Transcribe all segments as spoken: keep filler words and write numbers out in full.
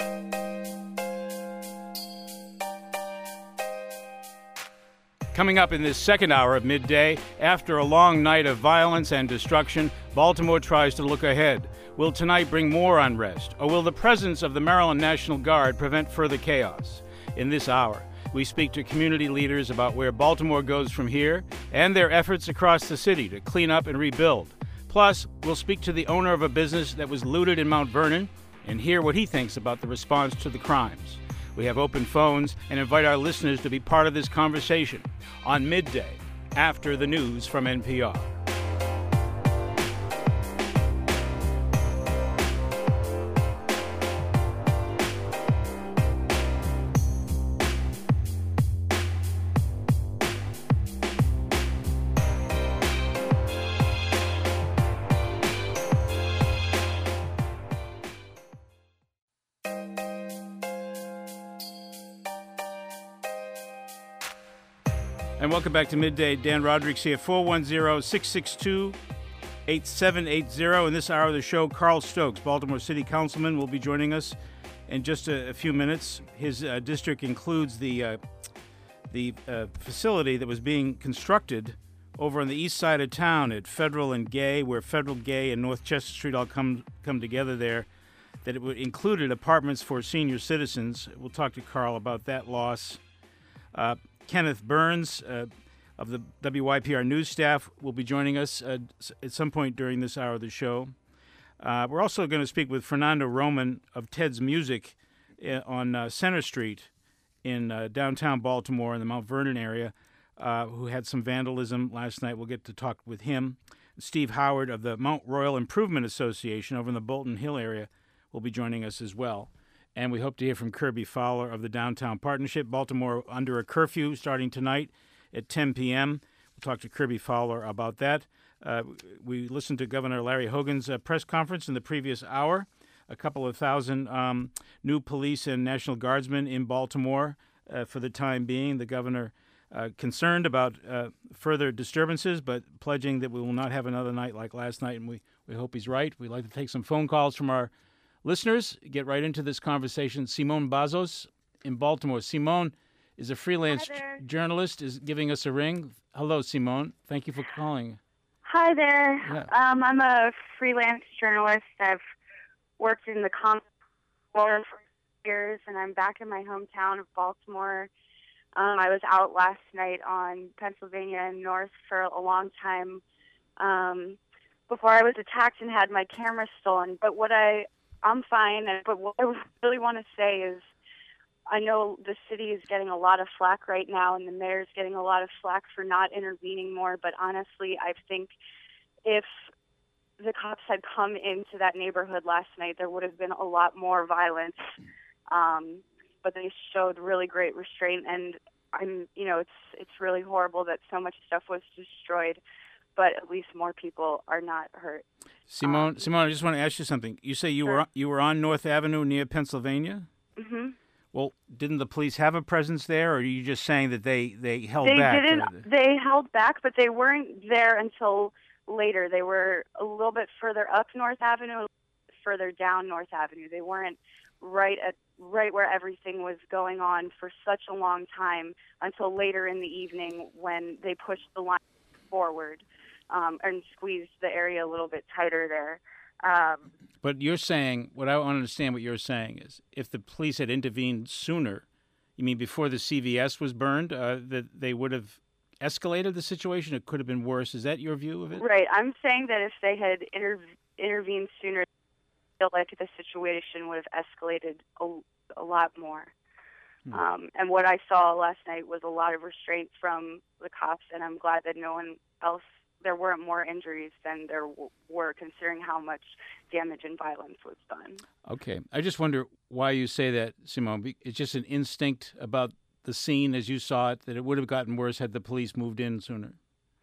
Coming up in this second hour of Midday, after a long night of violence and destruction, Baltimore tries to look ahead. Will tonight bring more unrest, or will the presence of the Maryland National Guard prevent further chaos? In this hour, we speak to community leaders about where Baltimore goes from here and their efforts across the city to clean up and rebuild. Plus, we'll speak to the owner of a business that was looted in Mount Vernon and hear what he thinks about the response to the crimes. We have open phones and invite our listeners to be part of this conversation on Midday, after the news from N P R. And welcome back to Midday. Dan Rodrigues here, four one zero, six six two, eight seven eight zero. In this hour of the show, Carl Stokes, Baltimore City Councilman, will be joining us in just a, a few minutes. His uh, district includes the uh, the uh, facility that was being constructed over on the east side of town at Federal and Gay, where Federal, Gay, and North Chester Street all come come together there, that it would included apartments for senior citizens. We'll talk to Carl about that loss. Uh, Kenneth Burns uh, of the W Y P R News staff will be joining us uh, at some point during this hour of the show. Uh, we're also going to speak with Fernando Roman of Ted's Music uh, on uh, Center Street in uh, downtown Baltimore in the Mount Vernon area, uh, who had some vandalism last night. We'll get to talk with him. Steve Howard of the Mount Royal Improvement Association over in the Bolton Hill area will be joining us as well. And we hope to hear from Kirby Fowler of the Downtown Partnership. Baltimore under a curfew starting tonight at ten p.m. We'll talk to Kirby Fowler about that. Uh, we listened to Governor Larry Hogan's uh, press conference in the previous hour. A couple of thousand um, new police and National Guardsmen in Baltimore uh, for the time being. The governor uh, concerned about uh, further disturbances, but pledging that we will not have another night like last night, and we, we hope he's right. We'd like to take some phone calls from our listeners, get right into this conversation. Simone Bazos in Baltimore. Simone is a freelance journalist, is giving us a ring. Hello, Simone. Thank you for calling. Hi there. Yeah. Um, I'm a freelance journalist. I've worked in the comic for years, and I'm back in my hometown of Baltimore. Um, I was out last night on Pennsylvania and North for a long time um, before I was attacked and had my camera stolen. But what I I'm fine, but what I really want to say is I know the city is getting a lot of flack right now, and the mayor's getting a lot of flack for not intervening more, but honestly, I think if the cops had come into that neighborhood last night, there would have been a lot more violence, um, but they showed really great restraint, and I'm, you know, it's it's really horrible that so much stuff was destroyed, but at least more people are not hurt. Simone, um, Simone, I just want to ask you something. You say you sure. were you were on North Avenue near Pennsylvania? Mm-hmm. Well, didn't the police have a presence there, or are you just saying that they, they held they back? Didn't, they held back, but they weren't there until later. They were a little bit further up North Avenue, further down North Avenue. They weren't right at right where everything was going on for such a long time until later in the evening when they pushed the line forward. Um, and squeeze the area a little bit tighter there. Um, but you're saying, what I want to understand what you're saying is, if the police had intervened sooner, you mean before the C V S was burned, uh, that they would have escalated the situation? It could have been worse. Is that your view of it? Right. I'm saying that if they had inter- intervened sooner, I feel like the situation would have escalated a, a lot more. Hmm. Um, and what I saw last night was a lot of restraint from the cops, and I'm glad that no one else there weren't more injuries than there w- were, considering how much damage and violence was done. Okay. I just wonder why you say that, Simone. It's just an instinct about the scene as you saw it, that it would have gotten worse had the police moved in sooner.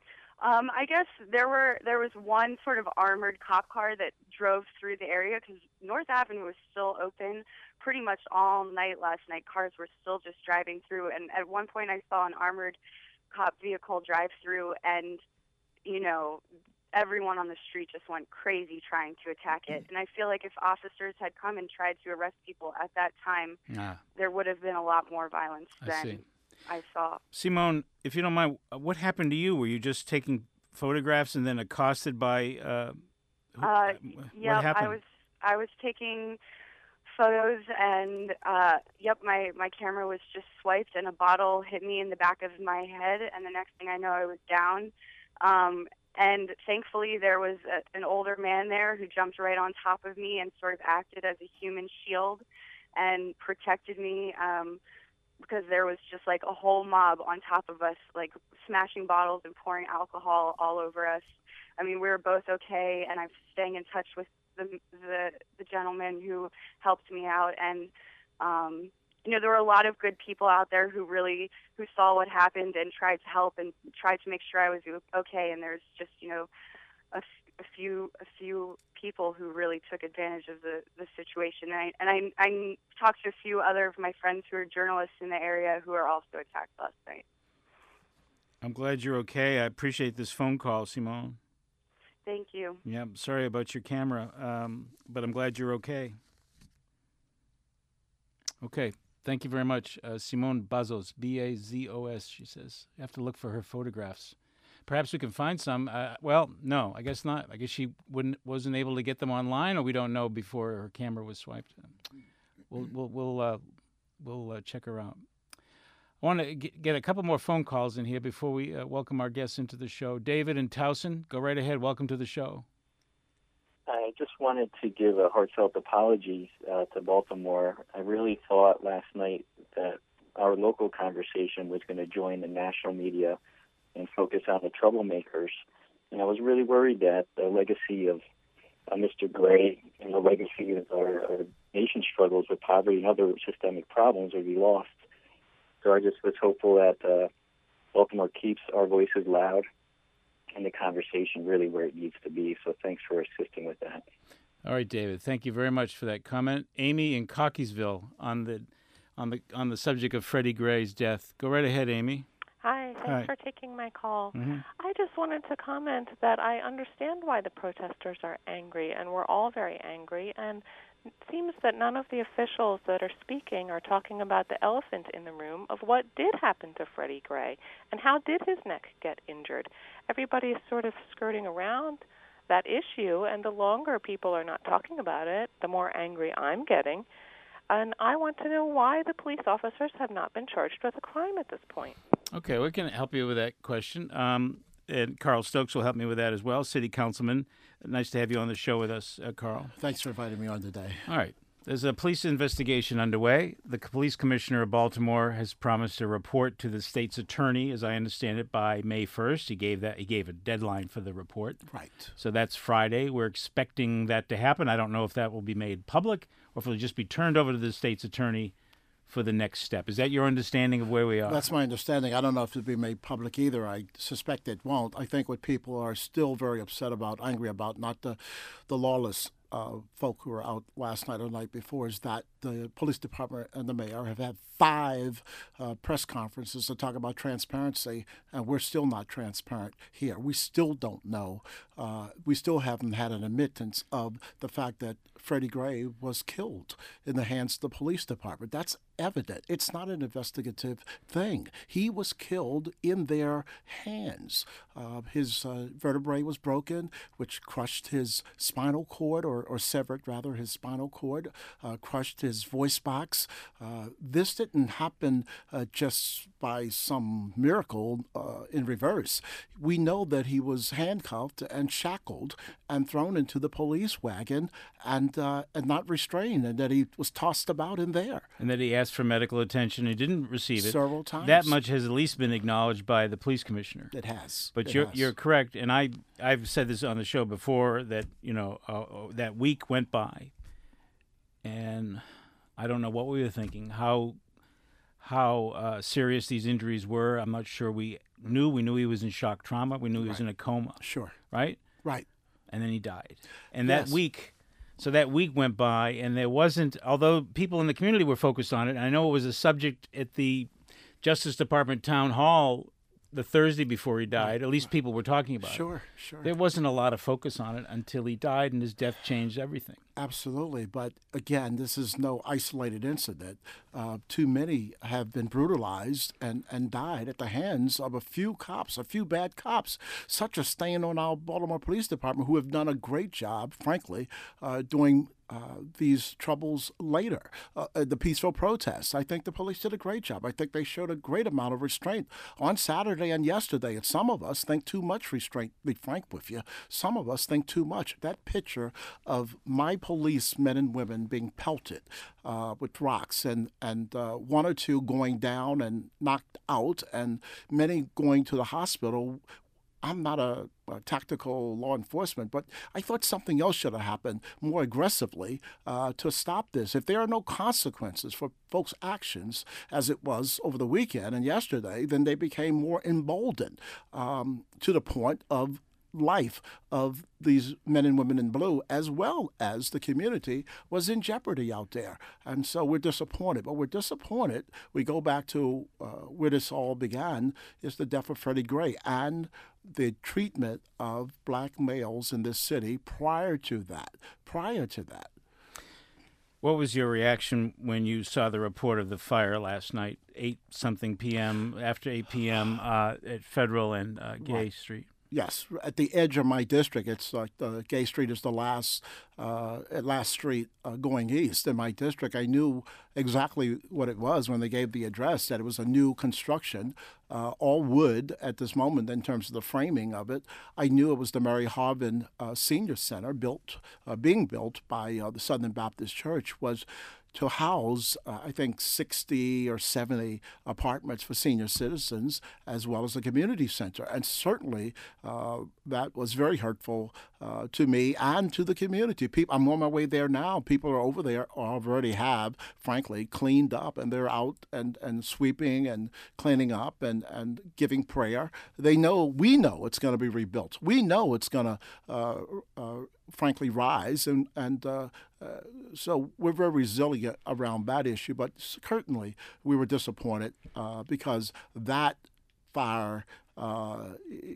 Um, I guess there were there was one sort of armored cop car that drove through the area because North Avenue was still open pretty much all night last night. Cars were still just driving through, and at one point I saw an armored cop vehicle drive through, and you know, everyone on the street just went crazy trying to attack it. And I feel like if officers had come and tried to arrest people at that time, ah. there would have been a lot more violence I than see. I saw. Simone, if you don't mind, what happened to you? Were you just taking photographs and then accosted by? Uh, who, uh, yeah, what happened? I was I was taking photos, and uh, yep, my my camera was just swiped, and a bottle hit me in the back of my head, and the next thing I know, I was down. Um, and thankfully, there was a, an older man there who jumped right on top of me and sort of acted as a human shield and protected me. Um, because there was just like a whole mob on top of us, like smashing bottles and pouring alcohol all over us. I mean, we were both okay, and I'm staying in touch with the the, the gentleman who helped me out. And, um, you know, there were a lot of good people out there who really, who saw what happened and tried to help and tried to make sure I was okay. And there's just, you know, a, a few a few people who really took advantage of the, the situation. And I, and I, I talked to a few other of my friends who are journalists in the area who are also attacked last night. I'm glad you're okay. I appreciate this phone call, Simone. Thank you. Yeah, I'm sorry about your camera, um, but I'm glad you're okay. Okay, thank you very much. Uh, Simone Bazos, B A Z O S, she says. You have to look for her photographs. Perhaps we can find some. Uh, well, no, I guess not. I guess she wouldn't wasn't able to get them online, or we don't know before her camera was swiped. We'll we'll we'll uh, we'll uh, check her out. I want to get a couple more phone calls in here before we uh, welcome our guests into the show. David and Towson, go right ahead. Welcome to the show. I just wanted to give a heartfelt apology uh, to Baltimore. I really thought last night that our local conversation was going to join the national media and focus on the troublemakers. And I was really worried that the legacy of uh, Mister Gray and the legacy of our, our nation's struggles with poverty and other systemic problems would be lost. So I just was hopeful that uh, Baltimore keeps our voices loud and the conversation really where it needs to be. So thanks for assisting with that. All right, David. Thank you very much for that comment. Amy in Cockeysville on the on the on the subject of Freddie Gray's death. Go right ahead, Amy. Hi, thanks Hi. for taking my call. Mm-hmm. I just wanted to comment that I understand why the protesters are angry, and we're all very angry, and it seems that none of the officials that are speaking are talking about the elephant in the room of what did happen to Freddie Gray and how did his neck get injured. Everybody is sort of skirting around that issue, and the longer people are not talking about it, the more angry I'm getting. And I want to know why the police officers have not been charged with a crime at this point. Okay, we can help you with that question. Um, and Carl Stokes will help me with that as well, City Councilman. Nice to have you on the show with us, uh, Carl. Thanks for inviting me on today. All right. There's a police investigation underway. The police commissioner of Baltimore has promised a report to the state's attorney, as I understand it, by May first. He gave that. He gave a deadline for the report. Right. So that's Friday. We're expecting that to happen. I don't know if that will be made public or if it'll just be turned over to the state's attorney for the next step. Is that your understanding of where we are? That's my understanding. I don't know if it'll be made public either. I suspect it won't. I think what people are still very upset about, angry about, not the, the lawless Uh, folk who were out last night or the night before, is that the police department and the mayor have had five uh, press conferences to talk about transparency, and we're still not transparent here. We still don't know. Uh, we still haven't had an admittance of the fact that Freddie Gray was killed in the hands of the police department. That's evident. It's not an investigative thing. He was killed in their hands. Uh, his uh, vertebrae was broken, which crushed his spinal cord, or, or severed, rather, his spinal cord, uh, crushed his voice box. Uh, this didn't happen uh, just by some miracle uh, in reverse. We know that he was handcuffed and shackled and thrown into the police wagon and uh, and not restrained, and that he was tossed about in there. And that he asked for medical attention and didn't receive it. Several times. That much has at least been acknowledged by the police commissioner. It has. But it you're has. you're correct, and I I've said this on the show before that you know uh, that week went by, and I don't know what we were thinking, how how uh, serious these injuries were. I'm not sure we knew. We knew he was in shock trauma. We knew he was Right. in a coma. Sure. Right. Right. And then he died. And Yes. that week, so that week went by, and there wasn't, although people in the community were focused on it, I know it was a subject at the Justice Department Town Hall the Thursday before he died. At least people were talking about Sure, it. sure. There wasn't a lot of focus on it until he died, and his death changed everything. Absolutely. But again, this is no isolated incident. Uh, too many have been brutalized and, and died at the hands of a few cops, a few bad cops. Such a stain on our Baltimore Police Department, who have done a great job, frankly, uh, doing Uh, these troubles later. Uh, the peaceful protests, I think the police did a great job. I think they showed a great amount of restraint on Saturday and yesterday. And some of us think too much restraint, to be frank with you. Some of us think too much. That picture of my police men and women being pelted uh, with rocks and, and uh, one or two going down and knocked out and many going to the hospital. I'm not a, a tactical law enforcement, but I thought something else should have happened more aggressively uh, to stop this. If there are no consequences for folks' actions, as it was over the weekend and yesterday, then they became more emboldened um, to the point of life of these men and women in blue, as well as the community, was in jeopardy out there. And so we're disappointed. But we're disappointed. We go back to uh, where this all began, is the death of Freddie Gray and the treatment of black males in this city prior to that. Prior to that. What was your reaction when you saw the report of the fire last night, eight something p.m., after eight p.m. Uh, at Federal and uh, Gay Right. Street? Yes, at the edge of my district. It's like the Gay Street is the last uh, last street uh, going east in my district. I knew exactly what it was when they gave the address, that it was a new construction, uh, all wood at this moment in terms of the framing of it. I knew it was the Mary Harvin uh, Senior Center, built, uh, being built by uh, the Southern Baptist Church, was to house, uh, I think, sixty or seventy apartments for senior citizens, as well as a community center. And certainly uh, that was very hurtful uh, to me and to the community. People, I'm on my way there now. People are over there, already have, frankly, cleaned up, and they're out and, and sweeping and cleaning up and, and giving prayer. They know, we know it's going to be rebuilt. We know it's going to uh, uh, frankly rise, and and uh, uh, so we're very resilient around that issue. But certainly we were disappointed uh, because that fire uh,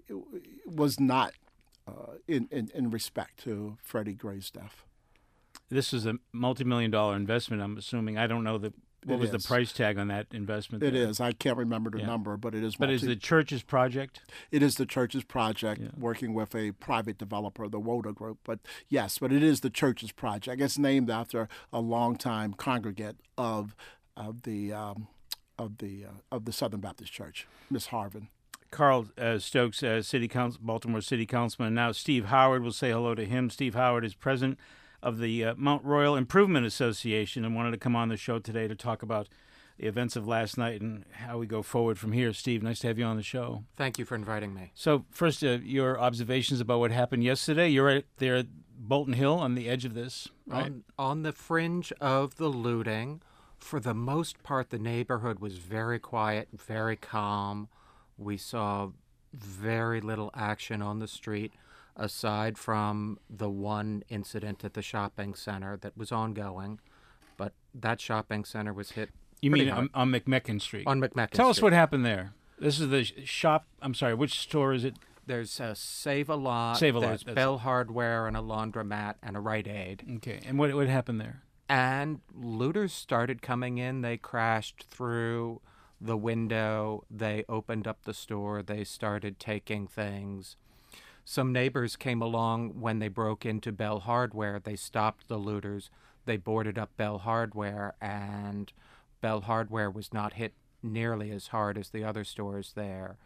was not uh, in, in in respect to Freddie Gray's death. This is a multi-million dollar investment, I'm assuming. I don't know the what It was is. the price tag on that investment. It there? is. I can't remember the Yeah. number, but it is. But multi- is the church's project? It is the church's project, Yeah. working with a private developer, the Woda Group. But yes, but it is the church's project. It's named after a longtime congregant of of the um, of the uh, of the Southern Baptist Church, Miss Harvin. Carl uh, Stokes, uh, City Council, Baltimore City Councilman. And now Steve Howard. We'll say hello to him. Steve Howard is president of the uh, Mount Royal Improvement Association and wanted to come on the show today to talk about the events of last night and how we go forward from here. Steve, nice to have you on the show. Thank you for inviting me. So first, uh, your observations about what happened yesterday. You're right there at Bolton Hill on the edge of this, right? On, on the fringe of the looting, for the most part, the neighborhood was very quiet, very calm. We saw very little action on the street, aside from the one incident at the shopping center that was ongoing. But that shopping center was hit You pretty mean hard. on, on McMecken Street? on McMecken Tell us Street. what happened there. This is the sh- shop. I'm sorry, which store is it? There's a Save-A-Lot, Save-A-Lot, there's that's Bell Hardware and a laundromat and a Rite Aid. Okay, and what what happened there? And looters started coming in. They crashed through the window. They opened up the store. They started taking things. Some neighbors came along when they broke into Bell Hardware. They stopped the looters. They boarded up Bell Hardware, and Bell Hardware was not hit nearly as hard as the other stores there.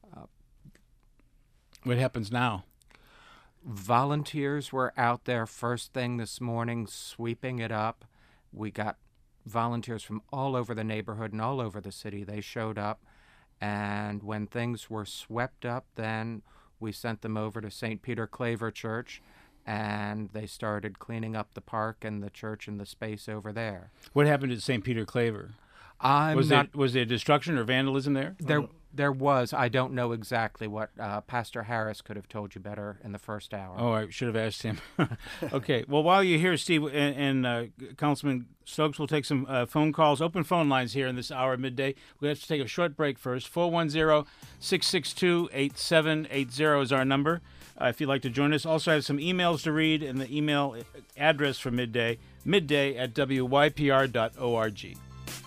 What happens now? Volunteers were out there first thing this morning sweeping it up. We got volunteers from all over the neighborhood and all over the city. They showed up, and when things were swept up, then we sent them over to Saint Peter Claver Church, and they started cleaning up the park and the church and the space over there. What happened at Saint Peter Claver? I'm was not there was there destruction or vandalism there? there. There was. I don't know exactly what uh, Pastor Harris could have told you better in the first hour. Oh, I should have asked him. Okay. Well, while you're here, Steve, and, and uh, Councilman Stokes will take some uh, phone calls, open phone lines here in this hour midday. We have to take a short break first. four one zero, six six two, eight seven eight zero is our number uh, if you'd like to join us. Also, I have some emails to read, and the email address for midday, midday at w y p r dot org.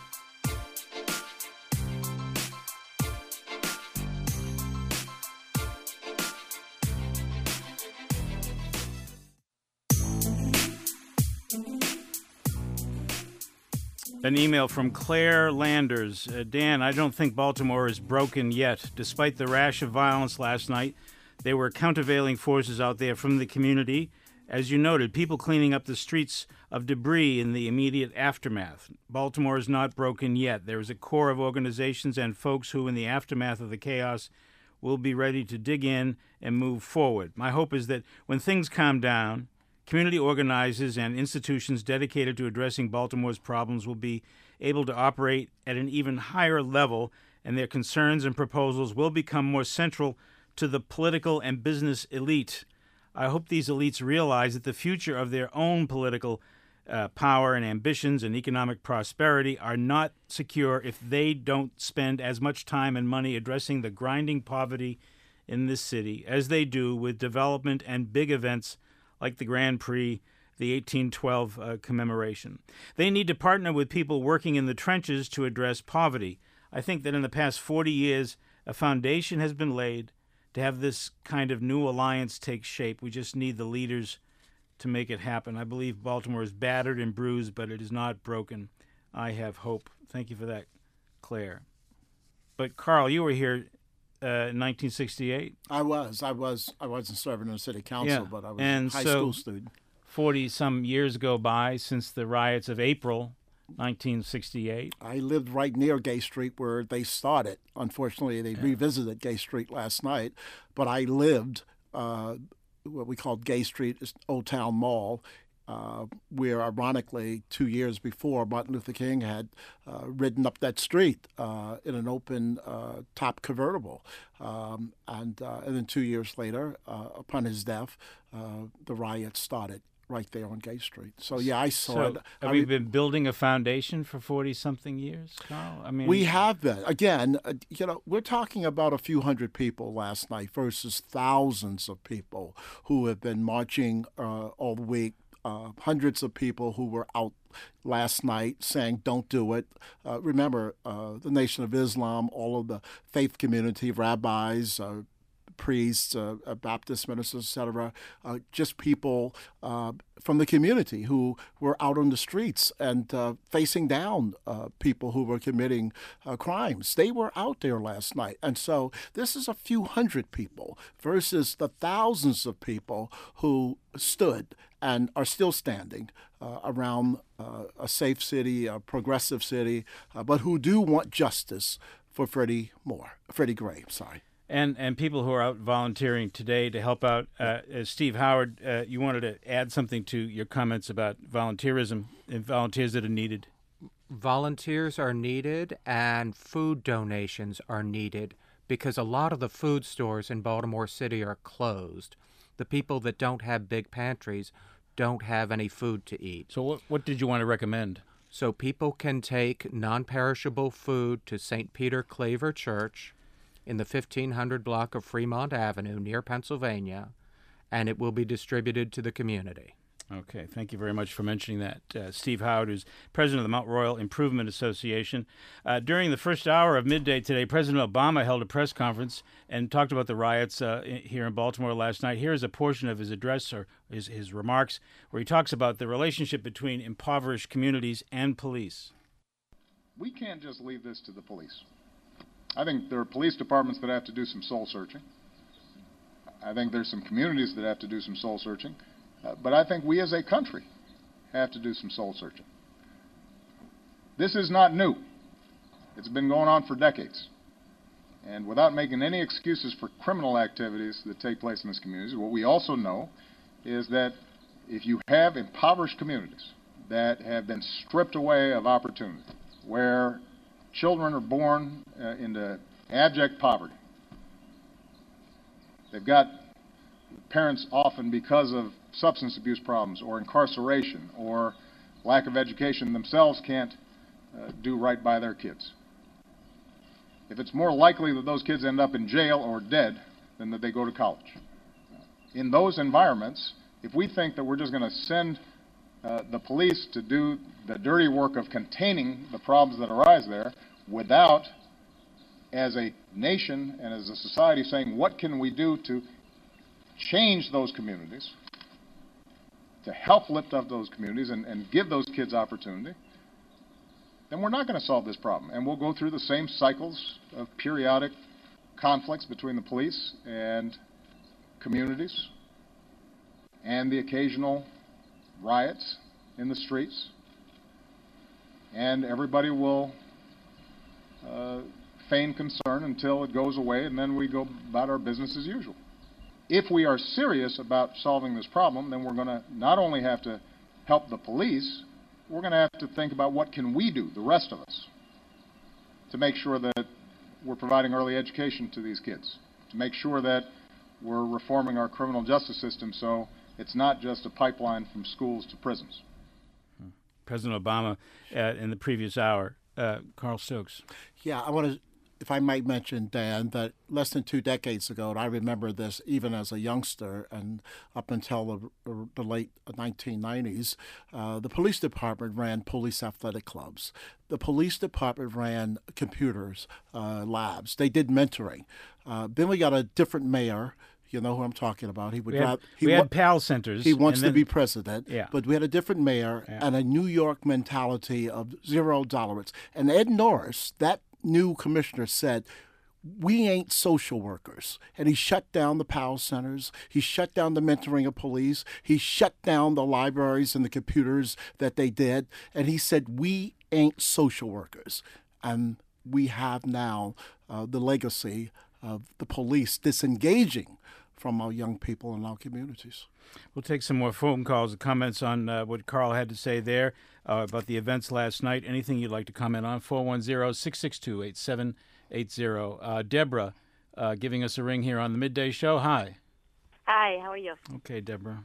An email from Claire Landers. Uh, Dan, I don't think Baltimore is broken yet. Despite the rash of violence last night, there were countervailing forces out there from the community. As you noted, people cleaning up the streets of debris in the immediate aftermath. Baltimore is not broken yet. There is a core of organizations and folks who, in the aftermath of the chaos, will be ready to dig in and move forward. My hope is that when things calm down, community organizers and institutions dedicated to addressing Baltimore's problems will be able to operate at an even higher level, and their concerns and proposals will become more central to the political and business elite. I hope these elites realize that the future of their own political uh, power and ambitions and economic prosperity are not secure if they don't spend as much time and money addressing the grinding poverty in this city as they do with development and big events like the Grand Prix, the eighteen twelve uh, commemoration. They need to partner with people working in the trenches to address poverty. I think that in the past forty years, a foundation has been laid to have this kind of new alliance take shape. We just need the leaders to make it happen. I believe Baltimore is battered and bruised, but it is not broken. I have hope. Thank you for that, Claire. But, Carl, you were here Uh, in nineteen sixty-eight? I was. I was. I wasn't serving in the city council, Yeah. but I was And a high so, school student. forty-some years go by since the riots of April nineteen sixty-eight. I lived right near Gay Street where they started. Unfortunately, they Yeah. revisited Gay Street last night, but I lived uh, what we called Gay Street, Old Town Mall, uh, where, ironically, two years before, Martin Luther King had uh, ridden up that street uh, in an open uh, top convertible. Um, and, uh, and then two years later, uh, upon his death, uh, the riots started right there on Gay Street. So, yeah, I saw So, it. have I we re- been building a foundation for forty-something years, Carl? I mean, We have been. Again, uh, you know, we're talking about a few hundred people last night versus thousands of people who have been marching uh, all week. Uh, hundreds of people who were out last night saying, don't do it. Uh, remember, uh, the Nation of Islam, all of the faith community, rabbis, uh, priests, uh, uh, Baptist ministers, et cetera, uh, just people uh, from the community who were out on the streets and uh, facing down uh, people who were committing uh, crimes. They were out there last night. And so this is a few hundred people versus the thousands of people who stood and are still standing uh, around uh, a safe city, a progressive city, uh, but who do want justice for Freddie Moore, Freddie Gray, sorry. And and people who are out volunteering today to help out. Uh, as Steve Howard, uh, you wanted to add something to your comments about volunteerism and volunteers that are needed. Volunteers are needed and food donations are needed because a lot of the food stores in Baltimore City are closed. The people that don't have big pantries don't have any food to eat. So what, what did you want to recommend? So people can take non-perishable food to Saint Peter Claver Church in the fifteen hundred block of Fremont Avenue near Pennsylvania, and it will be distributed to the community. Okay, thank you very much for mentioning that. Uh, Steve Howard, who's president of the Mount Royal Improvement Association. Uh, during the first hour of midday today, President Obama held a press conference and talked about the riots uh, in, here in Baltimore last night. Here is a portion of his address or his, his remarks where he talks about the relationship between impoverished communities and police. We can't just leave this to the police. I think there are police departments that have to do some soul searching. I think there's some communities that have to do some soul searching. Uh, but I think we as a country have to do some soul searching. This is not new. It's been going on for decades. And without making any excuses for criminal activities that take place in this community, what we also know is that if you have impoverished communities that have been stripped away of opportunity, where children are born uh, into abject poverty. They've got parents often, because of substance abuse problems or incarceration or lack of education themselves, can't uh, do right by their kids. If it's more likely that those kids end up in jail or dead than that they go to college. In those environments, if we think that we're just going to send uh, the police to do the dirty work of containing the problems that arise there without, as a nation and as a society, saying what can we do to change those communities, to help lift up those communities and, and give those kids opportunity, then we're not going to solve this problem. And we'll go through the same cycles of periodic conflicts between the police and communities and the occasional riots in the streets. And everybody will uh, feign concern until it goes away, and then we go about our business as usual. If we are serious about solving this problem, then we're going to not only have to help the police, we're going to have to think about what can we do, the rest of us, to make sure that we're providing early education to these kids, to make sure that we're reforming our criminal justice system so it's not just a pipeline from schools to prisons. President Obama uh, in the previous hour. Uh, Carl Stokes. Yeah, I want to, if I might mention, Dan, that less than two decades ago, and I remember this even as a youngster and up until the, the late nineteen nineties, uh, the police department ran police athletic clubs. The police department ran computers, uh, labs. They did mentoring. Uh, then we got a different mayor. You know who I'm talking about. He would. We had, rather, he we had wa- PAL centers. He wants then, to be president. Yeah. But we had a different mayor yeah. and a New York mentality of zero tolerance. And Ed Norris, that new commissioner, said, we ain't social workers. And he shut down the PAL centers. He shut down the mentoring of police. He shut down the libraries and the computers that they did. And he said, we ain't social workers. And we have now uh, the legacy of the police disengaging from our young people in our communities. We'll take some more phone calls and comments on uh, what Carl had to say there uh, about the events last night. Anything you'd like to comment on, four one zero, six six two, eight seven eight zero. Uh, Deborah uh, giving us a ring here on the Midday Show. Hi. Hi, how are you? Okay, Deborah.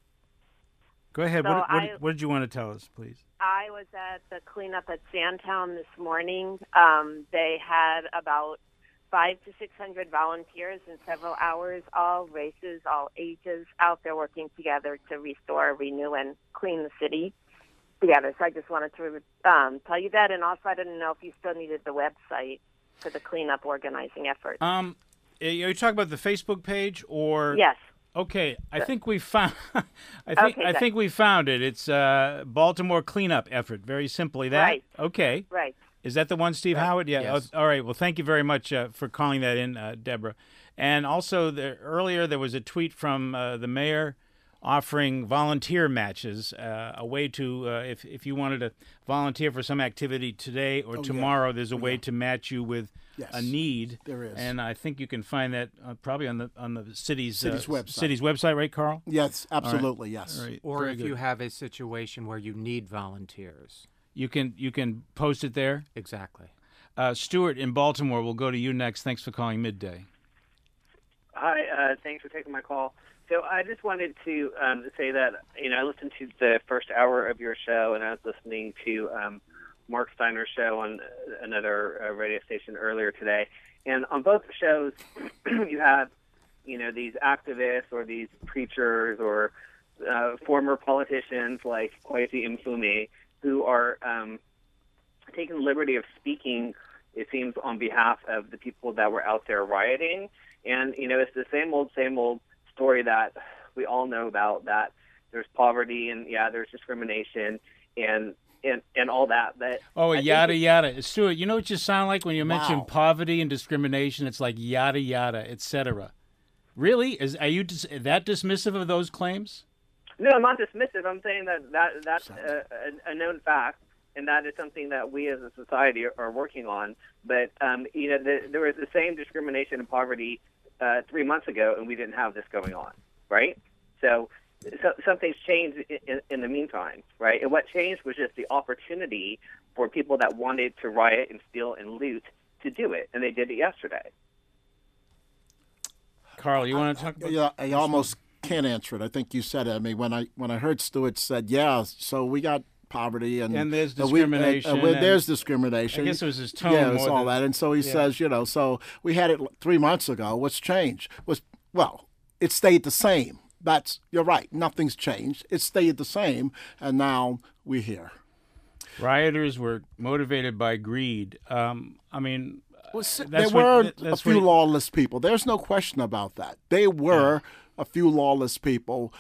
Go ahead. So what, what, I, what did you want to tell us, please? I was at the cleanup at Sandtown this morning. Um, they had about five to six hundred volunteers in several hours, all races, all ages, out there working together to restore, renew, and clean the city together. So I just wanted to um, tell you that, and also I didn't know if you still needed the website for the cleanup organizing effort. Um, are you talking about the Facebook page or? Yes. Okay, I think we found. I think Okay, I good. think we found it. It's uh, Baltimore cleanup effort. Very simply, that. Right. Okay. Right. Is that the one, Steve Right. Howard? Yeah. Yes. Oh, all right. Well, thank you very much uh, for calling that in, uh, Deborah. And also, the, earlier there was a tweet from uh, the mayor offering volunteer matches, uh, a way to, uh, if if you wanted to volunteer for some activity today or Oh, yeah. tomorrow, there's a Oh, way yeah. to match you with Yes, a need. there is. And I think you can find that uh, probably on the on the city's City's uh, website. City's website, right, Carl? Yes, absolutely, yes. All right. Or Very if good. you have a situation where you need volunteers. you can you can post it there. Exactly. Uh, Stuart in Baltimore, we'll go to you next. Thanks for calling Midday. Hi, uh, thanks for taking my call. So I just wanted to um, say that, you know, I listened to the first hour of your show, and I was listening to um, Mark Steiner's show on another uh, radio station earlier today. And on both shows, you have, you know, these activists or these preachers or uh, former politicians like Kwesi Mfume who are um, taking the liberty of speaking, it seems, on behalf of the people that were out there rioting. And, you know, it's the same old, same old story that we all know about, that there's poverty and, yeah, there's discrimination and and, and all that. But Oh, I yada, think yada. Stuart, you know what you sound like when you mention Wow. poverty and discrimination? It's like yada, yada, et cetera. Really? Is, are you dis- that dismissive of those claims? No, I'm not dismissive. I'm saying that, that that's a, a, a known fact, and that is something that we as a society are, are working on. But, um, you know, the, there was the same discrimination and poverty uh, three months ago, and we didn't have this going on, right? So, so something's changed in, in the meantime, right? And what changed was just the opportunity for people that wanted to riot and steal and loot to do it, and they did it yesterday. Carl, you want to talk about? Yeah, I almost can't answer it. I think you said it. I mean, when I when I heard Stewart said, yeah, so we got poverty and and there's uh, we- discrimination. uh, uh, well, and- there's discrimination. I guess it was his tone. Yeah, it was more all than- that. And so he yeah. says, you know, so we had it three months ago. What's changed? Was well, it stayed the same. That's you're right. Nothing's changed. It stayed the same, and now we're here. Rioters were motivated by greed. Um, I mean, Well, s- that's there what- were th- a that's few what he- lawless people. There's no question about that. They were a few lawless people,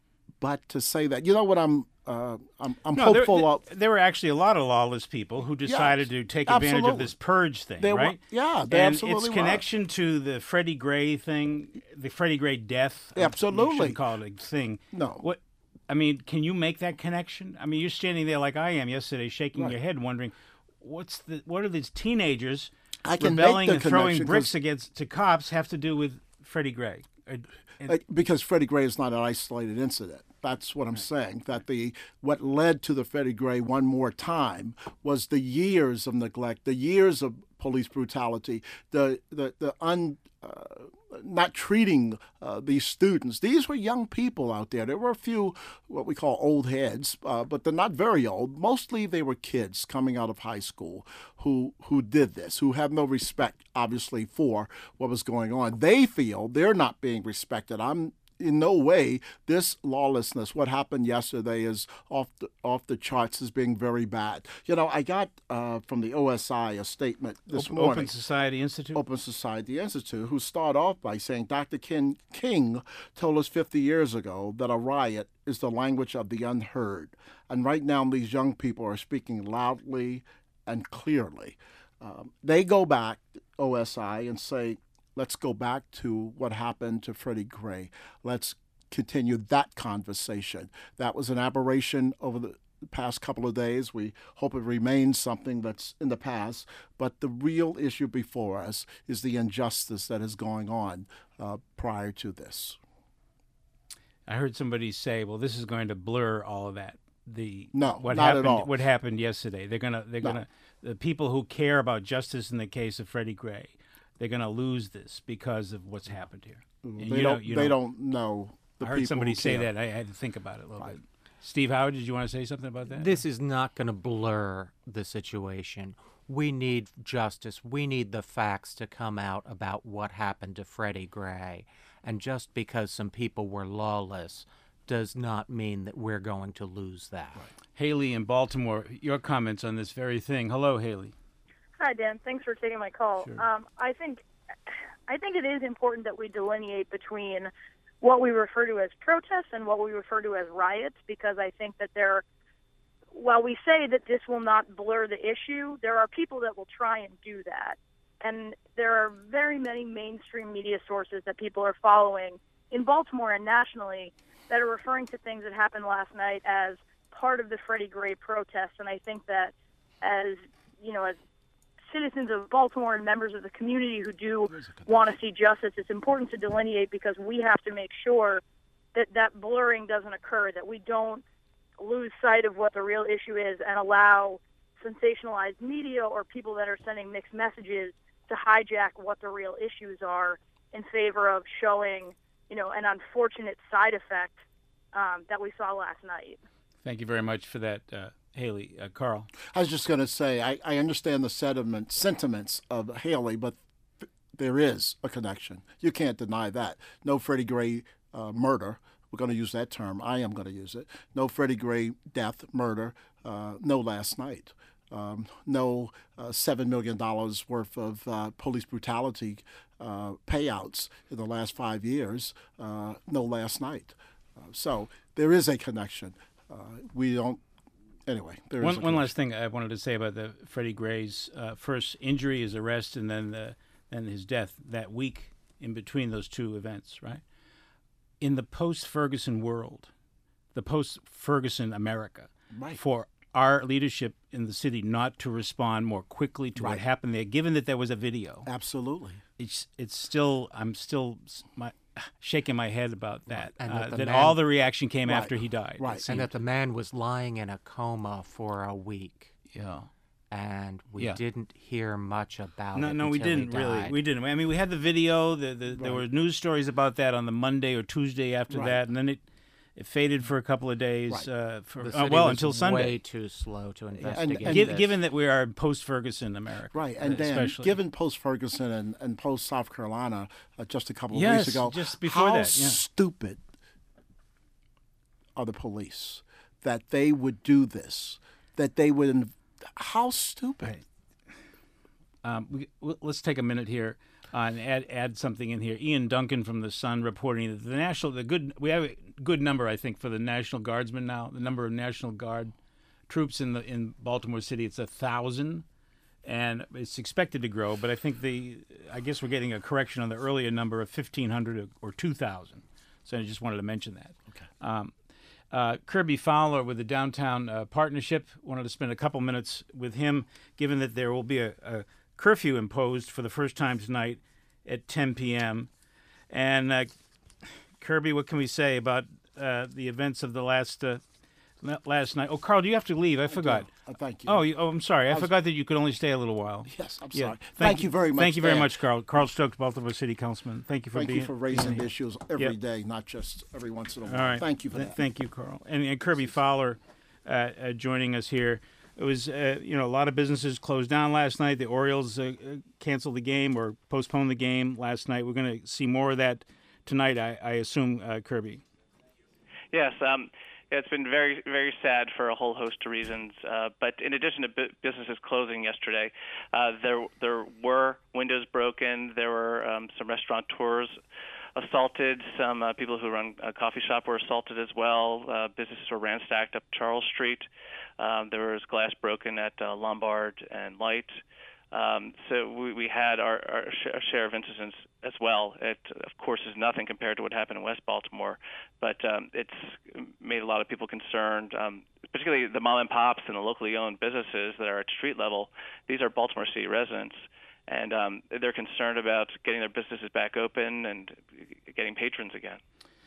but to say that, you know what I'm, uh, I'm, I'm No, there, hopeful there, of. there were actually a lot of lawless people who decided to take advantage of absolutely. this purge thing, They were- right? yeah, they and absolutely its were. connection to the Freddie Gray thing, the Freddie Gray death. uh, Absolutely. You shouldn't call it a thing. No. What? I mean, can you make that connection? I mean, you're standing there like I am yesterday, shaking Right. your head, wondering, what's the what are these teenagers I can make rebelling the and throwing connection bricks 'cause- against to cops have to do with Freddie Gray? Uh, and- Uh, because Freddie Gray is not an isolated incident. That's what I'm saying. That the what led to the Freddie Gray one more time was the years of neglect, the years of police brutality, the the the un uh, not treating uh, these students. These were young people out there. There were a few what we call old heads, uh, but they're not very old. Mostly they were kids coming out of high school who who did this, who have no respect, obviously, for what was going on. They feel they're not being respected. I'm in no way this lawlessness, what happened yesterday, is off the, off the charts as being very bad. You know, I got uh, from the O S I a statement this Open, morning. Open Society Institute. Open Society Institute, who start off by saying Doctor King, King told us fifty years ago that a riot is the language of the unheard. And right now, these young people are speaking loudly and clearly. Um, they go back, O S I, and say, let's go back to what happened to Freddie Gray. Let's continue that conversation. That was an aberration over the past couple of days. We hope it remains something that's in the past. But the real issue before us is the injustice that is going on uh, prior to this. I heard somebody say, "Well, this is going to blur all of that." The No, what not at happened, all. What happened yesterday? They're gonna, they're No. gonna, the people who care about justice in the case of Freddie Gray, they're gonna lose this because of what's happened here. And They you don't. you they don't know. The I heard people somebody who say care. that. I had to think about it a little Right. bit. Steve Howard, did you want to say something about that? This is not going to blur the situation. We need justice. We need the facts to come out about what happened to Freddie Gray. And just because some people were lawless does not mean that we're going to lose that. Haley in Baltimore, your comments on this very thing. Hello, Haley. Hi, Dan. Thanks for taking my call. Sure. Um, I think, I think it is important that we delineate between what we refer to as protests and what we refer to as riots, because I think that there, while we say that this will not blur the issue, there are people that will try and do that. And there are very many mainstream media sources that people are following in Baltimore and nationally that are referring to things that happened last night as part of the Freddie Gray protests. And I think that as, you know, as citizens of Baltimore and members of the community who do want to see justice, it's important to delineate, because we have to make sure that that blurring doesn't occur, that we don't lose sight of what the real issue is and allow sensationalized media or people that are sending mixed messages to hijack what the real issues are in favor of showing, you know, an unfortunate side effect um, that we saw last night. Thank you very much for that, uh, Haley. Uh, Carl. I was just going to say, I, I understand the sentiment, sentiments of Haley, but th- there is a connection. You can't deny that. No Freddie Gray uh, murder. We're going to use that term. I am going to use it. No Freddie Gray death, murder. Uh, no last night. Um, no uh, seven million dollars worth of uh, police brutality uh, payouts in the last five years. Uh, no last night. Uh, so there is a connection. Uh, we don't. Anyway, there One, is a one last connection. thing I wanted to say about the Freddie Gray's uh, first injury, his arrest, and then the, and his death that week in between those two events, right? In the post-Ferguson world, the post-Ferguson America, Right. for our leadership in the city not to respond more quickly to what Right. happened there, given that there was a video, Absolutely. it's it's still I'm still s- my, shaking my head about that. And uh, that the that man- all the reaction came Right. after he died. it Right. And seemed. that the man was lying in a coma for a week. yeah. and we Yeah. didn't hear much about No, it. no, we until he didn't really. died. We didn't. I mean, we had the video. The, the, There Right. were news stories about that on the Monday or Tuesday after Right. that, and then it it faded for a couple of days. Right. Uh, for The uh, city well, was until Sunday. way too slow to and- investigate Giv- this. given that we are post Ferguson America, Right, and uh, Dan, especially. given post Ferguson and, and post South Carolina uh, just a couple of Yes, weeks ago, just before how that, yeah. stupid are the police that they would do this? That they would, inv- how stupid? Um, we, w- let's take a minute here uh, and add add something in here. Ian Duncan from the Sun reporting that the national the good we have a good number I think for the National Guardsmen now. The number of National Guard troops in the in Baltimore City, it's a thousand, and it's expected to grow. But I think the I guess we're getting a correction on the earlier number of fifteen hundred or two thousand. So I just wanted to mention that. Okay. Um, uh, Kirby Fowler with the Downtown uh, Partnership, wanted to spend a couple minutes with him, given that there will be a, a curfew imposed for the first time tonight at ten p.m. And uh, Kirby, what can we say about uh, the events of the last uh, last night? Oh, Carl, do you have to leave? I forgot. Uh, thank you. Oh, you, oh, I'm sorry. I, I was- forgot that you could only stay a little while. Yes, I'm Yeah. sorry. Thank, you very much. Thank you very Dan. much, Carl. Carl Stokes, Baltimore City Councilman. Thank you for Thank being you for raising being here. issues every day, Yep. not just every once in a All while. right. Thank you for Th- that. Thank you, Carl. And, and Kirby Fowler uh, uh, joining us here. It was, uh, you know, a lot of businesses closed down last night. The Orioles uh, uh, canceled the game or postponed the game last night. We're going to see more of that tonight, I, I assume, uh, Kirby. Yes, um, it's been very, very sad for a whole host of reasons. Uh, but in addition to bu- businesses closing yesterday, uh, there there were windows broken. There were um, some restaurateurs assaulted. Some uh, people who run a coffee shop were assaulted as well. Uh, businesses were ransacked up Charles Street. Um, there was glass broken at uh, Lombard and Light. Um, so we, we had our, our sh- our share of incidents as well. It, of course, is nothing compared to what happened in West Baltimore, but um, it's made a lot of people concerned, um, particularly the mom and pops and the locally owned businesses that are at street level. These are Baltimore City residents, and um, they're concerned about getting their businesses back open and getting patrons again.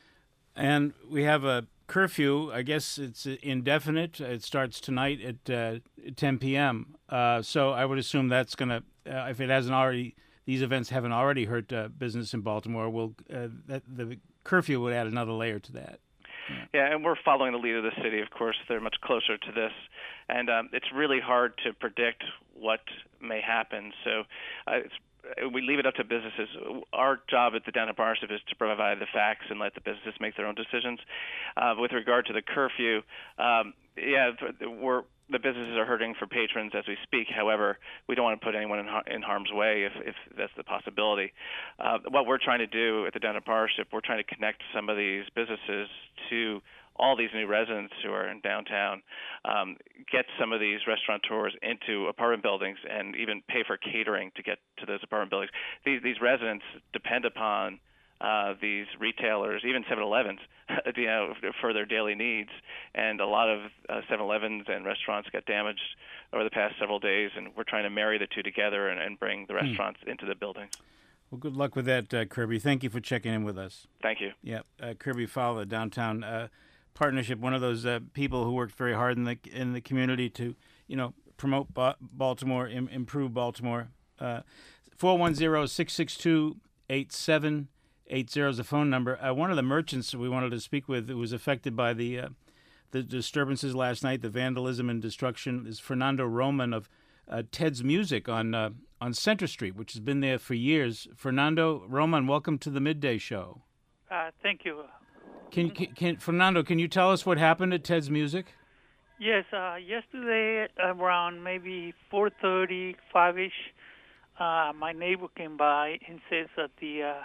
And we have a curfew. I guess it's indefinite. It starts tonight at uh, ten p.m. Uh, so I would assume that's going to, uh, if it hasn't already, these events haven't already hurt uh, business in Baltimore, will uh, that, the curfew would add another layer to that. Yeah, and we're following the lead of the city. Of course, they're much closer to this, and um, it's really hard to predict what may happen. So uh, it's, we leave it up to businesses. Our job at the Downtown Partnership is to provide the facts and let the businesses make their own decisions. Uh, with regard to the curfew, um, yeah, we're the businesses are hurting for patrons as we speak. However, we don't want to put anyone in, har- in harm's way if, if that's the possibility. Uh, what we're trying to do at the Downtown Partnership, we're trying to connect some of these businesses to all these new residents who are in downtown, um, get some of these restaurateurs into apartment buildings and even pay for catering to get to those apartment buildings. These, these residents depend upon uh, these retailers, even seven elevens, you know, for their daily needs. And a lot of uh, seven elevens and restaurants got damaged over the past several days, and we're trying to marry the two together and, and bring the restaurants hmm. into the buildings. Well, good luck with that, uh, Kirby. Thank you for checking in with us. Thank you. Yeah, uh, Kirby Fowler, Downtown uh, Partnership, one of those uh, people who worked very hard in the in the community to, you know, promote ba- Baltimore, Im- improve Baltimore. Uh, four one zero, six six two, eight seven eight zero is the phone number. Uh, one of the merchants we wanted to speak with who was affected by the uh, the disturbances last night, the vandalism and destruction, is Fernando Roman of uh, Ted's Music on uh, on Center Street, which has been there for years. Fernando Roman, welcome to the Midday Show. Uh, thank you. Can, can, can Fernando, can you tell us what happened at Ted's Music? Yes, uh, yesterday around maybe four thirty, five-ish, uh, my neighbor came by and says that the uh,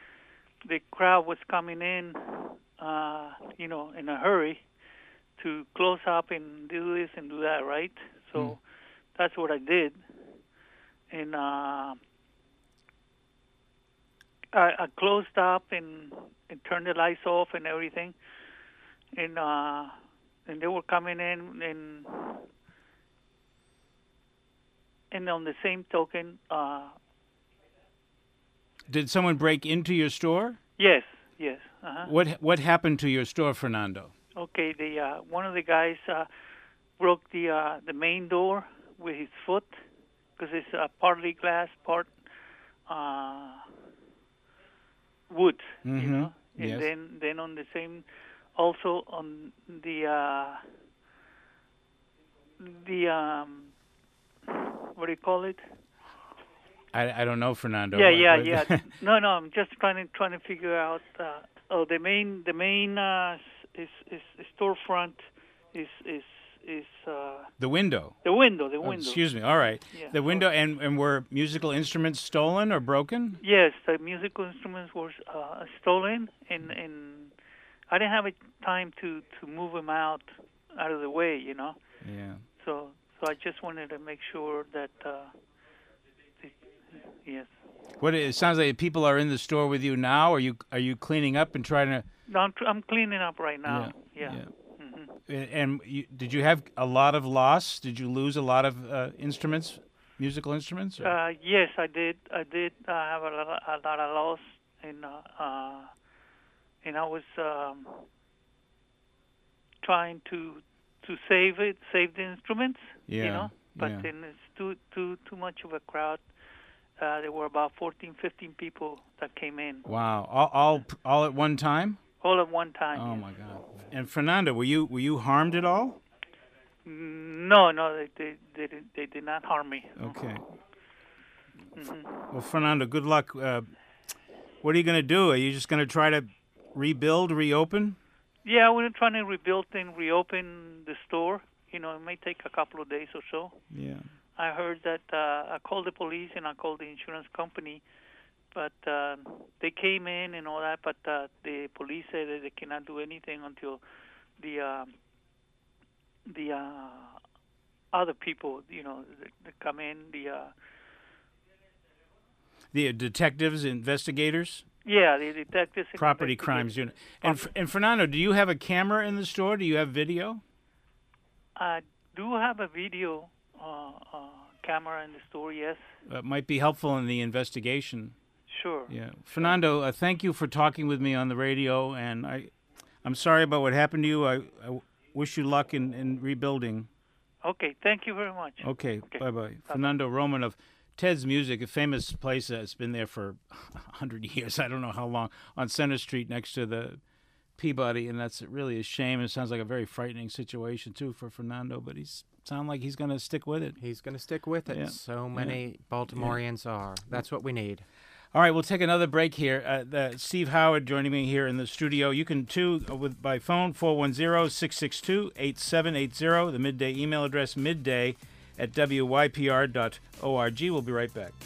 the crowd was coming in, uh, you know, in a hurry to close up and do this and do that, right? So mm. that's what I did, and uh, I, I closed up and, and turned the lights off and everything, and uh, and they were coming in, and and on the same token, uh, did someone break into your store? Yes, yes. Uh-huh. What what happened to your store, Fernando? Okay, the uh, one of the guys uh, broke the uh, the main door with his foot, because it's uh, partly glass, part uh, wood, Mm-hmm. you know. And Yes. then, then on the same, also on the uh, the um, what do you call it? I, I don't know, Fernando. Yeah, What- yeah, what- yeah. No, no. I'm just trying to trying to figure out. Uh, oh, the main the main uh, is is, is storefront is is is uh, The window. the window. The Oh, window. excuse me. All right. Yeah. The window, and, and were musical instruments stolen or broken? Yes, the musical instruments were uh, stolen, and and I didn't have a time to to move them out out of the way, you know. Yeah. So so I just wanted to make sure that. Uh, the, yes. What it sounds like people are in the store with you now. Are you are you cleaning up and trying to? No, I'm, I'm cleaning up right now. Yeah, Yeah. And and you, did you have a lot of loss? Did you lose a lot of uh, instruments, musical instruments? or- Uh, yes, I did. I did uh, have a lot, a lot of loss, and uh, uh, and I was um, trying to to save it, save the instruments. You Yeah, know, but yeah. then it's too too too much of a crowd. Uh, there were about fourteen, fifteen people that came in Wow. All, all all at one time? all at one time. Oh my God. And Fernando, were you were you harmed at all? No, no, they they they did, they did not harm me. Okay. Mhm. Well, Fernando, good luck. Uh, what are you going to do? Are you just going to try to rebuild, reopen? Yeah, we're trying to rebuild and reopen the store. You know, it may take a couple of days or so. Yeah. I heard that uh, I called the police and I called the insurance company, but uh, they came in and all that. But uh, the police said that they cannot do anything until the uh, the uh, other people, you know, that, that come in. The uh, The detectives, investigators, yeah, the detectives. and property investigators. crimes unit. And F- and Fernando, do you have a camera in the store? Do you have video? I do have a video uh, uh, camera in the store. Yes, Uh, might be helpful in the investigation. sure. Yeah, Fernando, uh, thank you for talking with me on the radio, and I, I'm sorry about what happened to you. I, I wish you luck in, in rebuilding. Okay, thank you very much. Okay, bye bye. Fernando Roman of Ted's Music, a famous place that's been there for a hundred years. I don't know how long, on Center Street next to the Peabody, and that's really a shame. It sounds like a very frightening situation too for Fernando, but he's sound like he's going to stick with it. He's going to stick with it. Yeah. So many Baltimoreans are. That's what we need. All right, we'll take another break here. Uh, the, Steve Howard joining me here in the studio. You can, too, uh, with by phone, four one zero, six six two, eight seven eight zero. The Midday email address, midday at w y p r dot org. We'll be right back.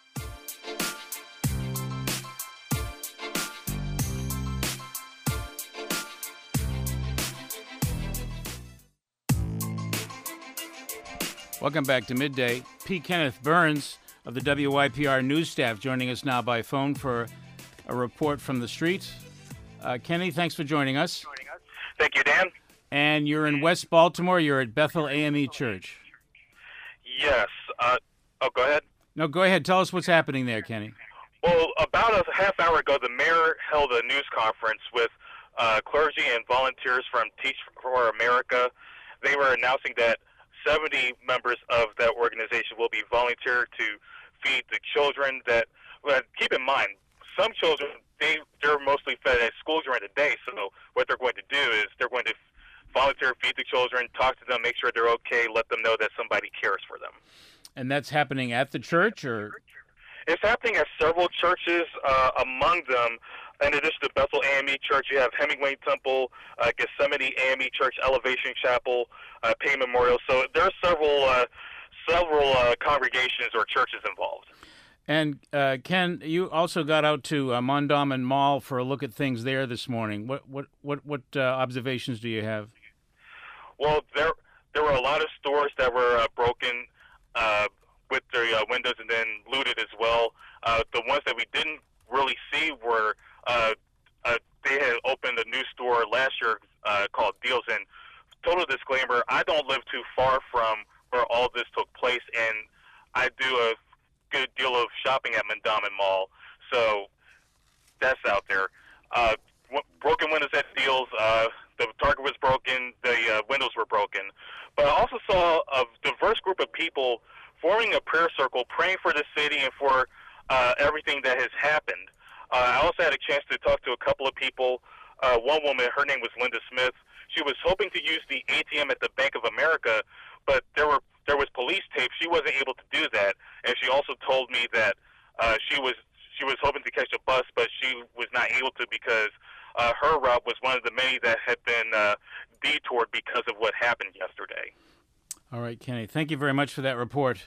Welcome back to Midday. P. Kenneth Burns of the W Y P R news staff joining us now by phone for a report from the street. Uh, Kenny, thanks for joining us. Thank you, Dan. And you're in West Baltimore. You're at Bethel A M E Church. Yes. Uh, oh, go ahead. No, go ahead. Tell us what's happening there, Kenny. Well, about a half hour ago, the mayor held a news conference with uh, clergy and volunteers from Teach for America. They were announcing that seventy members of that organization will be volunteer to feed the children. That, well, keep in mind, some children, they, they're mostly fed at school during the day, so what they're going to do is they're going to volunteer, feed the children, talk to them, make sure they're okay, let them know that somebody cares for them. And that's happening at the church, or? It's happening at several churches. Uh, among them, in addition to Bethel A M E Church, you have Hemingway Temple, uh, Gethsemane A M E Church, Elevation Chapel, uh, Payne Memorial. So there are several uh, several uh, congregations or churches involved. And uh, Ken, you also got out to uh, Mondawmin Mall for a look at things there this morning. What what what what uh, observations do you have? Well, there there were a lot of stores that were uh, broken uh, with their uh, windows and then looted as well. Uh, the ones that we didn't really see were uh, uh, they had opened a new store last year uh, called Deals. And total disclaimer, I don't live too far from where all this took place, and I do a good deal of shopping at Mondawmin Mall, so that's out there. Uh, w- broken windows at Deals. Uh, the target was broken, the uh, windows were broken. But I also saw a diverse group of people forming a prayer circle, praying for the city and for uh, everything that has happened. Uh, I also had a chance to talk to a couple of people. Uh, one woman, her name was Linda Smith. She was hoping to use the A T M at the Bank of America, but there were there was police tape. She wasn't able to do that, and she also told me that uh, she was she was hoping to catch a bus, but she was not able to because uh, her route was one of the many that had been uh, detoured because of what happened yesterday. All right, Kenny. Thank you very much for that report.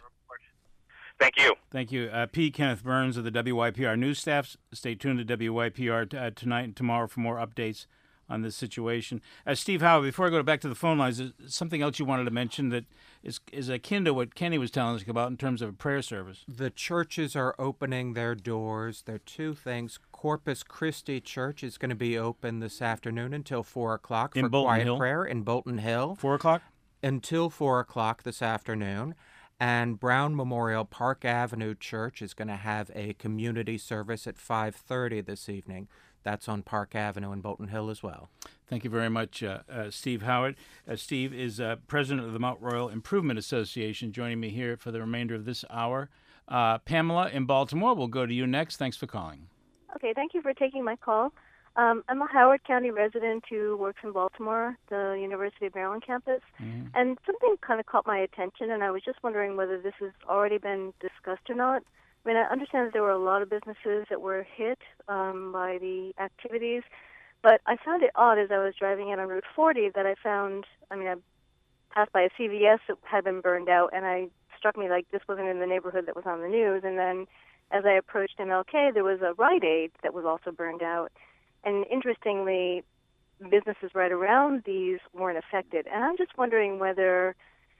Thank you. Thank you. Uh, P. Kenneth Burns of the W Y P R news staff. Stay tuned to W Y P R t- uh, tonight and tomorrow for more updates on this situation. Uh, Steve Howard, before I go back to the phone lines, is something else you wanted to mention that is is akin to what Kenny was telling us about in terms of a prayer service? The churches are opening their doors. There are two things. Corpus Christi Church is going to be open this afternoon until four o'clock In for Bolton quiet Hill? prayer in Bolton Hill. four o'clock? Until four o'clock this afternoon. And Brown Memorial Park Avenue Church is going to have a community service at five thirty this evening. That's on Park Avenue in Bolton Hill as well. Thank you very much, uh, uh, Steve Howard. Uh, Steve is uh, president of the Mount Royal Improvement Association, joining me here for the remainder of this hour. Uh, Pamela in Baltimore, we'll go to you next. Thanks for calling. Okay, thank you for taking my call. Um, I'm a Howard County resident who works in Baltimore, the University of Maryland campus, mm-hmm. and something kind of caught my attention, and I was just wondering whether this has already been discussed or not. I mean, I understand that there were a lot of businesses that were hit um, by the activities, but I found it odd as I was driving in on Route forty that I found, I mean, I passed by a C V S that had been burned out, and I struck me like this wasn't in the neighborhood that was on the news, and then as I approached M L K, there was a Rite Aid that was also burned out. And interestingly, businesses right around these weren't affected. And I'm just wondering whether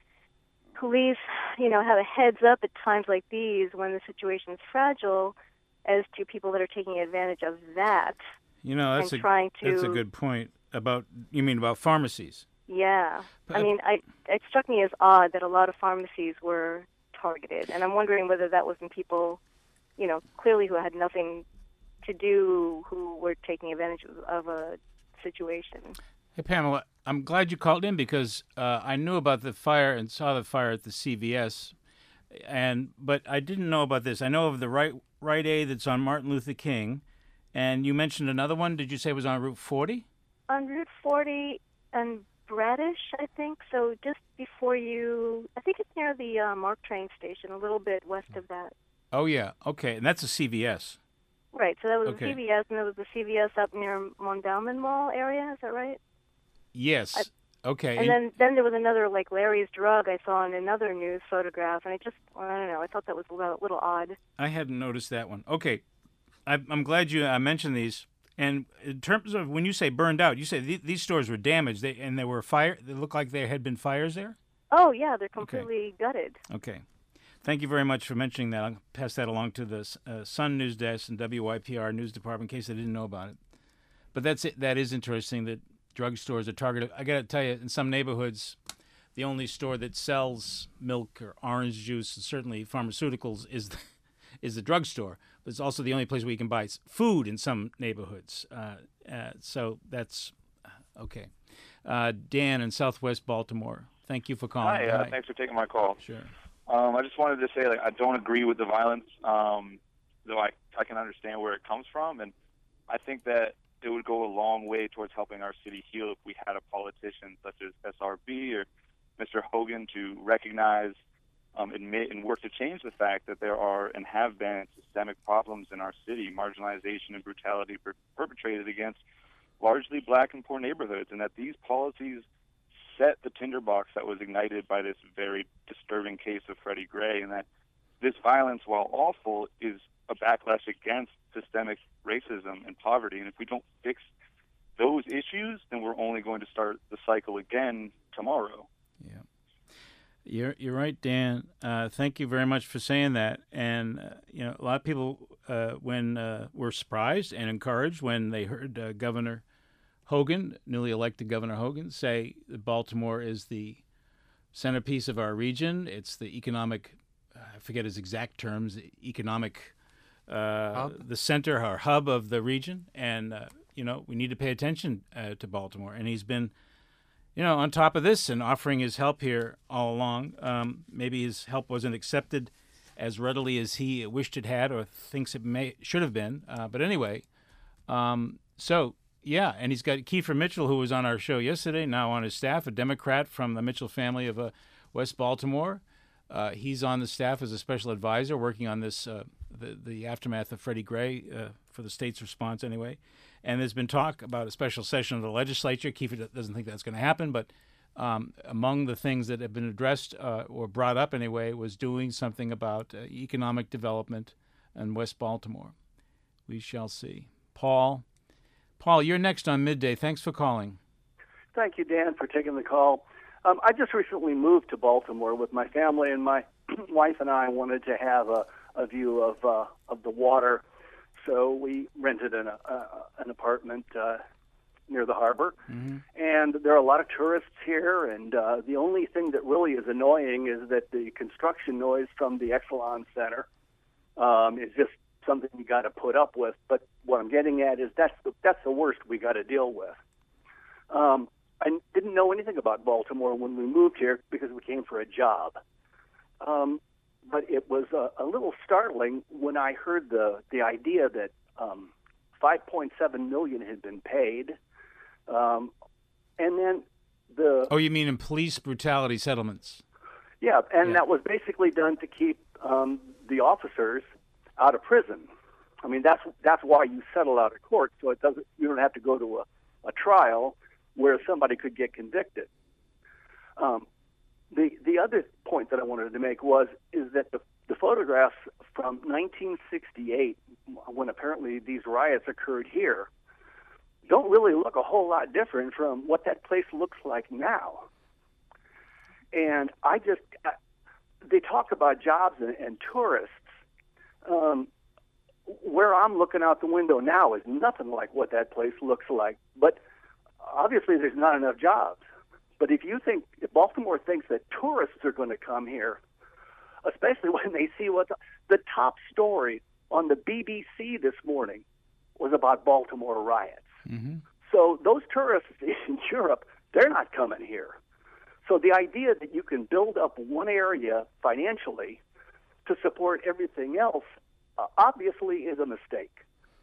police, you know, have a heads up at times like these when the situation is fragile as to people that are taking advantage of that. You know, that's, and a, trying to, that's a good point. About, you mean about pharmacies? Yeah. But, I mean, I, it struck me as odd that a lot of pharmacies were targeted. And I'm wondering whether that was in people, you know, clearly who had nothing to do, who were taking advantage of, of a situation. Hey, Pamela, I'm glad you called in because uh, I knew about the fire and saw the fire at the C V S, and but I didn't know about this. I know of the Rite, Rite Aid that's on Martin Luther King, and you mentioned another one. Did you say it was on Route forty? On Route forty and Bradish, I think. So just before you, I think it's near the uh, MARC train station, a little bit west of that. Oh, yeah. Okay, and that's a C V S. Right, so that was Okay. a C V S, and there was the C V S up near Mondawmin Mall area, is that right? Yes. I, okay. And then, then there was another, like, Larry's Drug I saw in another news photograph, and I just, I don't know, I thought that was a little, little odd. I hadn't noticed that one. Okay, I, I'm glad you uh, mentioned these. And in terms of when you say burned out, you say th- these stores were damaged, they, and there were fire. They looked like there had been fires there. Oh, yeah, they're completely gutted. Okay. Thank you very much for mentioning that. I'll pass that along to the uh, Sun News Desk and W Y P R News Department in case they didn't know about it. But that's it. That is interesting that drugstores are targeted. I got to tell you, in some neighborhoods, the only store that sells milk or orange juice and certainly pharmaceuticals is the, is the drugstore. But it's also the only place where you can buy food in some neighborhoods. Uh, uh, so that's uh, okay. Uh, Dan in Southwest Baltimore, thank you for calling. Hi, uh, thanks for taking my call. Sure. Um, I just wanted to say, like, I don't agree with the violence, um, though I, I can understand where it comes from, and I think that it would go a long way towards helping our city heal if we had a politician such as S R B or Mister Hogan to recognize, um, admit, and work to change the fact that there are and have been systemic problems in our city, marginalization and brutality per- perpetrated against largely black and poor neighborhoods, and that these policies set the tinderbox that was ignited by this very disturbing case of Freddie Gray, and that this violence, while awful, is a backlash against systemic racism and poverty. And if we don't fix those issues, then we're only going to start the cycle again tomorrow. Yeah. You're you're right, Dan. Uh, thank you very much for saying that. And, uh, you know, a lot of people uh, when uh, were surprised and encouraged when they heard uh, Governor Hogan, newly elected Governor Hogan, say that Baltimore is the centerpiece of our region. It's the economic, I forget his exact terms, the economic, uh, the center or hub of the region. And uh, you know, we need to pay attention uh, to Baltimore. And he's been, you know, on top of this and offering his help here all along. Um, maybe his help wasn't accepted as readily as he wished it had or thinks it may should have been. Uh, but anyway, um, so, yeah, and he's got Kiefer Mitchell, who was on our show yesterday, now on his staff, a Democrat from the Mitchell family of uh, West Baltimore. Uh, he's on the staff as a special advisor working on this, uh, the, the aftermath of Freddie Gray, uh, for the state's response anyway. And there's been talk about a special session of the legislature. Kiefer doesn't think that's going to happen, but um, among the things that have been addressed uh, or brought up anyway was doing something about uh, economic development in West Baltimore. We shall see. Paul, Paul, you're next on Midday. Thanks for calling. Thank you, Dan, for taking the call. Um, I just recently moved to Baltimore with my family, and my wife and I wanted to have a, a view of uh, of the water, so we rented an uh, an apartment uh, near the harbor. Mm-hmm. And there are a lot of tourists here, and uh, the only thing that really is annoying is that the construction noise from the Exelon Center um, is just something you got to put up with. But what I'm getting at is that's the, that's the worst we got to deal with. Um, I didn't know anything about Baltimore when we moved here because we came for a job. Um, but it was a, a little startling when I heard the, the idea that um, five point seven million dollars had been paid. Um, and then the... Oh, you mean in police brutality settlements? Yeah, and yeah. that was basically done to keep um, the officers out of prison. I mean, that's that's why you settle out of court, so it doesn't you don't have to go to a, a trial where somebody could get convicted. Um, the the other point that I wanted to make was is that the, the photographs from nineteen sixty-eight, when apparently these riots occurred here, don't really look a whole lot different from what that place looks like now. And I just, I, they talk about jobs and, and tourists. Um, where I'm looking out the window now is nothing like what that place looks like. But obviously there's not enough jobs. But if you think, if Baltimore thinks that tourists are going to come here, especially when they see what the, the top story on the B B C this morning was about Baltimore riots. Mm-hmm. So those tourists in Europe, they're not coming here. So the idea that you can build up one area financially to support everything else uh, obviously is a mistake.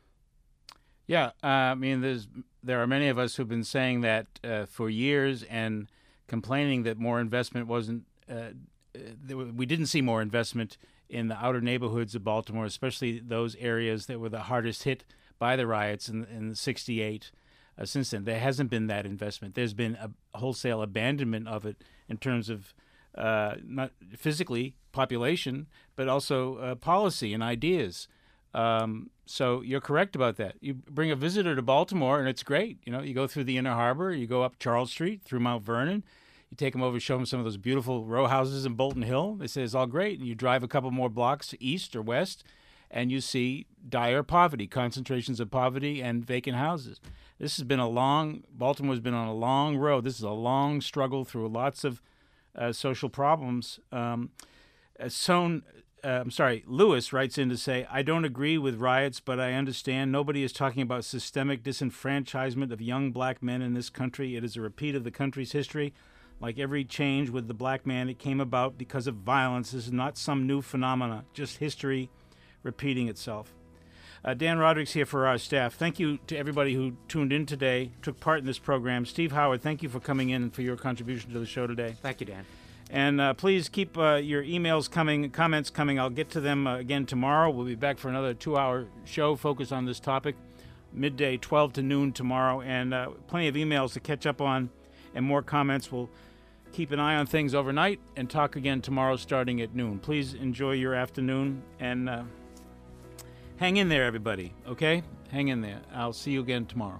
Yeah, uh, I mean, there's there are many of us who've been saying that uh, for years and complaining that more investment wasn't. Uh, we didn't see more investment in the outer neighborhoods of Baltimore, especially those areas that were the hardest hit by the riots in, in sixty-eight. Uh, since then, there hasn't been that investment. There's been a wholesale abandonment of it in terms of uh, not physically population, but also uh, policy and ideas. Um, so you're correct about that. You bring a visitor to Baltimore, and it's great. You know, you go through the Inner Harbor, you go up Charles Street through Mount Vernon. You take them over, show them some of those beautiful row houses in Bolton Hill. They say it's all great. And you drive a couple more blocks east or west, and you see dire poverty, concentrations of poverty and vacant houses. This has been a long, Baltimore's been on a long road. This is a long struggle through lots of uh, social problems. Um, uh, Sohn, uh, I'm sorry, Lewis writes in to say, I don't agree with riots, but I understand nobody is talking about systemic disenfranchisement of young black men in this country. It is a repeat of the country's history. Like every change with the black man, it came about because of violence. This is not some new phenomena, just history repeating itself. Uh, Dan Roderick's here for our staff. Thank you to everybody who tuned in today, took part in this program. Steve Howard, thank you for coming in and for your contribution to the show today. Thank you, Dan. And uh, please keep uh, your emails coming, comments coming. I'll get to them uh, again tomorrow. We'll be back for another two-hour show focused on this topic, midday, twelve to noon tomorrow, and uh, plenty of emails to catch up on and more comments. We'll keep an eye on things overnight and talk again tomorrow starting at noon. Please enjoy your afternoon and uh, hang in there, everybody, okay? Hang in there. I'll see you again tomorrow.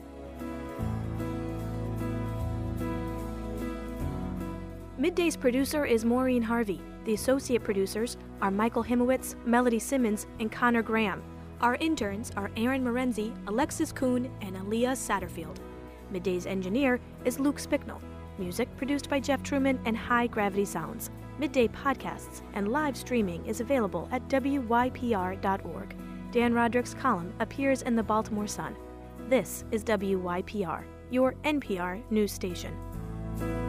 Midday's producer is Maureen Harvey. The associate producers are Michael Himowitz, Melody Simmons, and Connor Graham. Our interns are Aaron Morenzi, Alexis Kuhn, and Aaliyah Satterfield. Midday's engineer is Luke Spicknell. Music produced by Jeff Truman and High Gravity Sounds. Midday podcasts and live streaming is available at W Y P R dot org. Dan Roderick's column appears in the Baltimore Sun. This is W Y P R, your N P R news station.